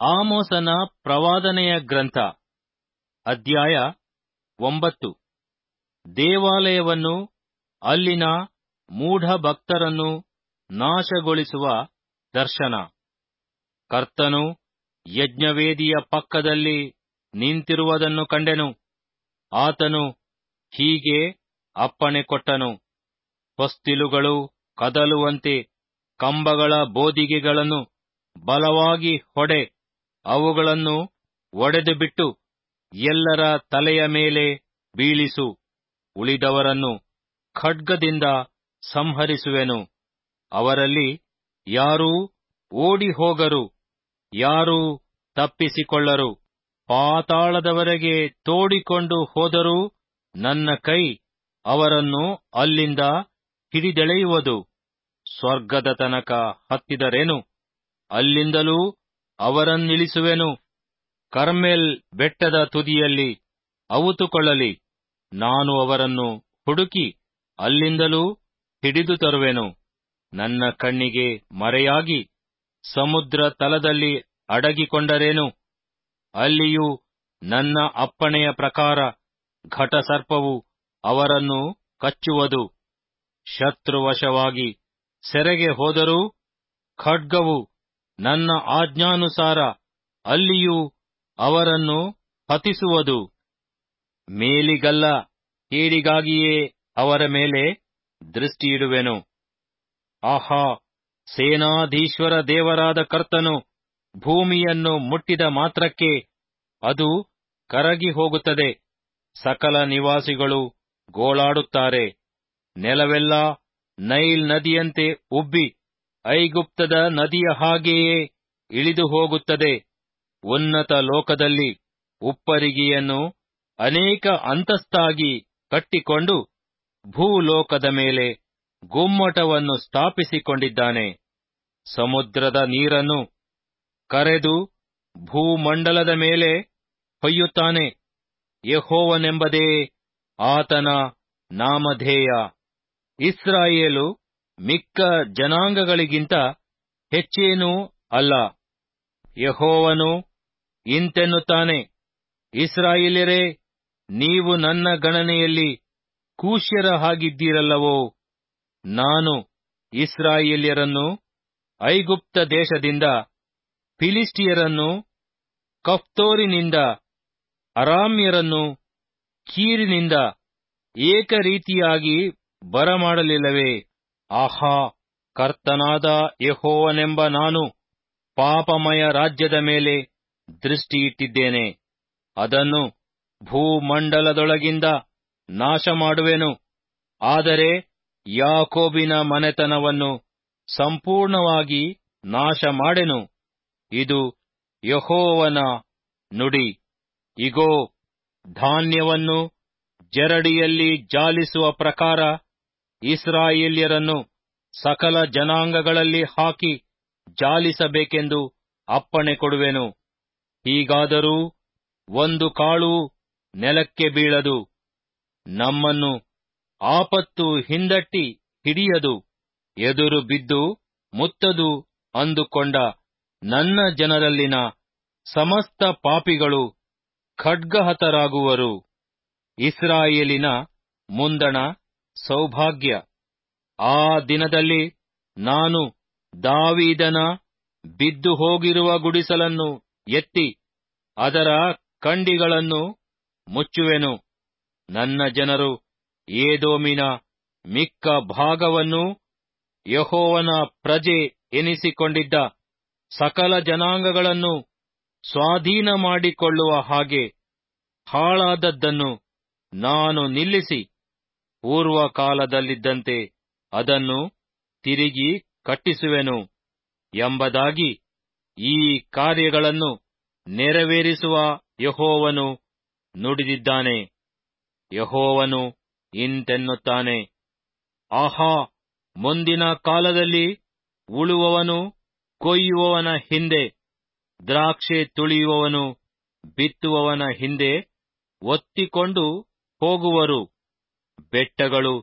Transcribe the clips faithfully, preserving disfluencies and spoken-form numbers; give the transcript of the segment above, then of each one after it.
ಆಮೋಸನ ಪ್ರವಾದನೆಯ ಗ್ರಂಥ ಅಧ್ಯಾಯ ಒಂಬತ್ತು. ದೇವಾಲಯವನ್ನು, ಅಲ್ಲಿನ ಮೂಢಭಕ್ತರನ್ನು ನಾಶಗೊಳಿಸುವ ದರ್ಶನ. ಕರ್ತನು ಯಜ್ಞವೇದಿಯ ಪಕ್ಕದಲ್ಲಿ ನಿಂತಿರುವುದನ್ನು ಕಂಡೆನು. ಆತನು ಹೀಗೆ ಅಪ್ಪಣೆ ಕೊಟ್ಟನು: ಹೊಸ್ತಿಲುಗಳು ಕದಲುವಂತೆ ಕಂಬಗಳ ಬೋದಿಗೆಗಳನ್ನು ಬಲವಾಗಿ ಹೊಡೆ, ಅವುಗಳನ್ನು ಒಡೆದುಬಿಟ್ಟು ಎಲ್ಲರ ತಲೆಯ ಮೇಲೆ ಬೀಳಿಸು. ಉಳಿದವರನ್ನು ಖಡ್ಗದಿಂದ ಸಂಹರಿಸುವೆನು. ಅವರಲ್ಲಿ ಯಾರೂ ಓಡಿಹೋಗರು, ಯಾರೂ ತಪ್ಪಿಸಿಕೊಳ್ಳರು. ಪಾತಾಳದವರೆಗೆ ತೋಡಿಕೊಂಡು ಹೋದರೂ ನನ್ನ ಕೈ ಅವರನ್ನು ಅಲ್ಲಿಂದ ಹಿಡಿದೆಳೆಯುವುದು. ಸ್ವರ್ಗದ ತನಕ ಹತ್ತಿದರೇನು, ಅಲ್ಲಿಂದಲೂ ಅವರನ್ನಿಳಿಸುವೆನು. ಕರ್ಮೆಲ್ ಬೆಟ್ಟದ ತುದಿಯಲ್ಲಿ ಅವುತುಕೊಳ್ಳಲಿ, ನಾನು ಅವರನ್ನು ಹುಡುಕಿ ಅಲ್ಲಿಂದಲೂ ಹಿಡಿದು ತರುವೆನು. ನನ್ನ ಕಣ್ಣಿಗೆ ಮರೆಯಾಗಿ ಸಮುದ್ರ ತಲದಲ್ಲಿ ಅಡಗಿಕೊಂಡರೇನು, ಅಲ್ಲಿಯೂ ನನ್ನ ಅಪ್ಪಣೆಯ ಪ್ರಕಾರ ಘಟಸರ್ಪವು ಅವರನ್ನು ಕಚ್ಚುವುದು. ಶತ್ರುವಶವಾಗಿ ಸೆರೆಗೆ ಹೋದರೂ ಖಡ್ಗವು ನನ್ನ ಆಜ್ಞಾನುಸಾರ ಅಲ್ಲಿಯೂ ಅವರನ್ನು ಹತಿಸುವುದು. ಮೇಲಿಗಲ್ಲ ಕೇಡಿಗಾಗಿಯೇ ಅವರ ಮೇಲೆ ದೃಷ್ಟಿಯಿಡುವೆನು. ಆಹಾ, ಸೇನಾಧೀಶ್ವರ ದೇವರಾದ ಕರ್ತನು ಭೂಮಿಯನ್ನು ಮುಟ್ಟಿದ ಮಾತ್ರಕ್ಕೆ ಅದು ಕರಗಿ ಹೋಗುತ್ತದೆ. ಸಕಲ ನಿವಾಸಿಗಳು ಗೋಳಾಡುತ್ತಾರೆ. ನೆಲವೆಲ್ಲ ನೈಲ್ ನದಿಯಂತೆ ಉಬ್ಬಿ ಐಗುಪ್ತದ ನದಿಯ ಹಾಗೆಯೇ ಇಳಿದು ಹೋಗುತ್ತದೆ. ಉನ್ನತ ಲೋಕದಲ್ಲಿ ಉಪ್ಪರಿಗೆಯನ್ನು ಅನೇಕ ಅಂತಸ್ತಾಗಿ ಕಟ್ಟಿಕೊಂಡು ಭೂಲೋಕದ ಮೇಲೆ ಗುಮ್ಮಟವನ್ನು ಸ್ಥಾಪಿಸಿಕೊಂಡಿದ್ದಾನೆ. ಸಮುದ್ರದ ನೀರನ್ನು ಕರೆದು ಭೂಮಂಡಲದ ಮೇಲೆ ಹೊಯ್ಯುತ್ತಾನೆ. ಯೆಹೋವನೆಂಬುದೇ ಆತನ ನಾಮಧೇಯ. ಇಸ್ರಾಯೇಲು ಮಿಕ್ಕ ಜನಾಂಗಗಳಿಗಿಂತ ಹೆಚ್ಚೇನೂ ಅಲ್ಲ. ಯೆಹೋವನು ಇಂತೆನ್ನುತ್ತಾನೆ: ಇಸ್ರಾಯೇಲ್ಯರೇ, ನೀವು ನನ್ನ ಗಣನೆಯಲ್ಲಿ ಕೂಶ್ಯರ ಹಾಗಿದ್ದೀರಲ್ಲವೋ? ನಾನು ಇಸ್ರಾಯೇಲ್ಯರನ್ನು ಐಗುಪ್ತ ದೇಶದಿಂದ, ಫಿಲಿಷ್ಟಿಯರನ್ನು ಕಫ್ತೋರಿನಿಂದ, ಅರಾಮ್ಯರನ್ನು ಕೀರಿನಿಂದ ಏಕರೀತಿಯಾಗಿ ಬರಮಾಡಲಿಲ್ಲವೇ? ಆಹಾ, ಕರ್ತನಾದ ಯೆಹೋವನೆಂಬ ನಾನು ಪಾಪಮಯ ರಾಜ್ಯದ ಮೇಲೆ ದೃಷ್ಟಿಯಿಟ್ಟಿದ್ದೇನೆ. ಅದನ್ನು ಭೂಮಂಡಲದೊಳಗಿಂದ ನಾಶ ಮಾಡುವೆನು. ಆದರೆ ಯಾಕೋಬಿನ ಮನೆತನವನ್ನು ಸಂಪೂರ್ಣವಾಗಿ ನಾಶ ಮಾಡೆನು. ಇದು ಯೆಹೋವನ ನುಡಿ. ಇಗೋ, ಧಾನ್ಯವನ್ನು ಜರಡಿಯಲ್ಲಿ ಜಾಲಿಸುವ ಪ್ರಕಾರ ಇಸ್ರಾಯೇಲ್ಯರನ್ನು ಸಕಲ ಜನಾಂಗಗಳಲ್ಲಿ ಹಾಕಿ ಜಾಲಿಸಬೇಕೆಂದು ಅಪ್ಪಣೆ ಕೊಡುವೆನು. ಹೀಗಾದರೂ ಒಂದು ಕಾಳೂ ನೆಲಕ್ಕೆ ಬೀಳದು. ನಮ್ಮನ್ನು ಆಪತ್ತು ಹಿಂದಟ್ಟಿ ಹಿಡಿಯದು. ಎದುರು ಬಿದ್ದು ಮುತ್ತದು ಅಂದುಕೊಂಡ ನನ್ನ ಜನರಲ್ಲಿನ ಸಮಸ್ತ ಪಾಪಿಗಳು ಖಡ್ಗಹತರಾಗುವರು. ಇಸ್ರಾಯೇಲಿನ ಮುಂದಣ ಸೌಭಾಗ್ಯ. ಆ ದಿನದಲ್ಲಿ ನಾನು ದಾವೀದನ ಬಿದ್ದು ಹೋಗಿರುವ ಗುಡಿಸಲನ್ನು ಎತ್ತಿ ಅದರ ಕಂಡಿಗಳನ್ನು ಮುಚ್ಚುವೆನು. ನನ್ನ ಜನರು ಏದೋಮಿನ ಮಿಕ್ಕ ಭಾಗವನ್ನೂ, ಯೆಹೋವನ ಪ್ರಜೆ ಎನಿಸಿಕೊಂಡಿದ್ದ ಸಕಲ ಜನಾಂಗಗಳನ್ನು ಸ್ವಾಧೀನ ಮಾಡಿಕೊಳ್ಳುವ ಹಾಗೆ ಹಾಳಾದದ್ದನ್ನು ನಾನು ನಿಲ್ಲಿಸಿ, ಪೂರ್ವಕಾಲದಲ್ಲಿದ್ದಂತೆ ಅದನ್ನು ತಿರುಗಿ ಕಟ್ಟಿಸುವೆನು ಎಂಬುದಾಗಿ ಈ ಕಾರ್ಯಗಳನ್ನು ನೆರವೇರಿಸುವ ಯೆಹೋವನು ನುಡಿದಿದ್ದಾನೆ. ಯೆಹೋವನು ಇಂತೆನ್ನುತ್ತಾನೆ: ಆಹಾ, ಮುಂದಿನ ಕಾಲದಲ್ಲಿ ಉಳುವವನು ಕೊಯ್ಯುವವನ ಹಿಂದೆ, ದ್ರಾಕ್ಷೆ ತುಳಿಯುವವನು ಬಿತ್ತುವವನ ಹಿಂದೆ ಒತ್ತಿಕೊಂಡು ಹೋಗುವರು. ಬೆಟ್ಟಗಳು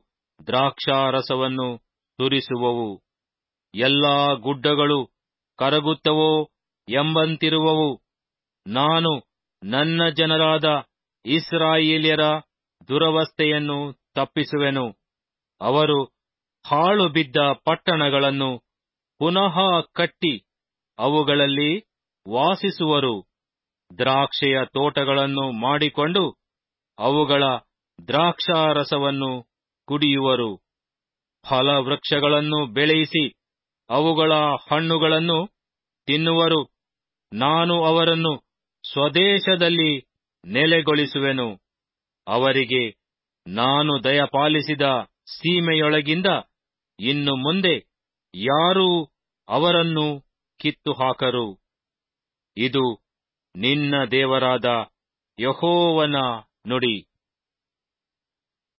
ದ್ರಾಕ್ಷಾರಸವನ್ನು ಸುರಿಸುವವು. ಎಲ್ಲಾ ಗುಡ್ಡಗಳು ಕರಗುತ್ತವೋ ಎಂಬಂತಿರುವವು. ನಾನು ನನ್ನ ಜನರಾದ ಇಸ್ರಾಯೇಲ್ಯರ ದುರವಸ್ಥೆಯನ್ನು ತಪ್ಪಿಸುವೆನು. ಅವರು ಹಾಳು ಬಿದ್ದ ಪಟ್ಟಣಗಳನ್ನು ಪುನಃ ಕಟ್ಟಿ ಅವುಗಳಲ್ಲಿ ವಾಸಿಸುವರು. ದ್ರಾಕ್ಷೆಯ ತೋಟಗಳನ್ನು ಮಾಡಿಕೊಂಡು ಅವುಗಳ ದ್ರಾಕ್ಷಾರಸವನ್ನು ಕುಡಿಯುವರು. ಫಲವೃಕ್ಷಗಳನ್ನು ಬೆಳೆಯಿಸಿ ಅವುಗಳ ಹಣ್ಣುಗಳನ್ನು ತಿನ್ನುವರು. ನಾನು ಅವರನ್ನು ಸ್ವದೇಶದಲ್ಲಿ ನೆಲೆಗೊಳಿಸುವೆನು. ಅವರಿಗೆ ನಾನು ದಯಪಾಲಿಸಿದ ಸೀಮೆಯೊಳಗಿಂದ ಇನ್ನು ಮುಂದೆ ಯಾರೂ ಅವರನ್ನು ಕಿತ್ತು ಹಾಕರು. ಇದು ನಿನ್ನ ದೇವರಾದ ಯೆಹೋವನ ನುಡಿ.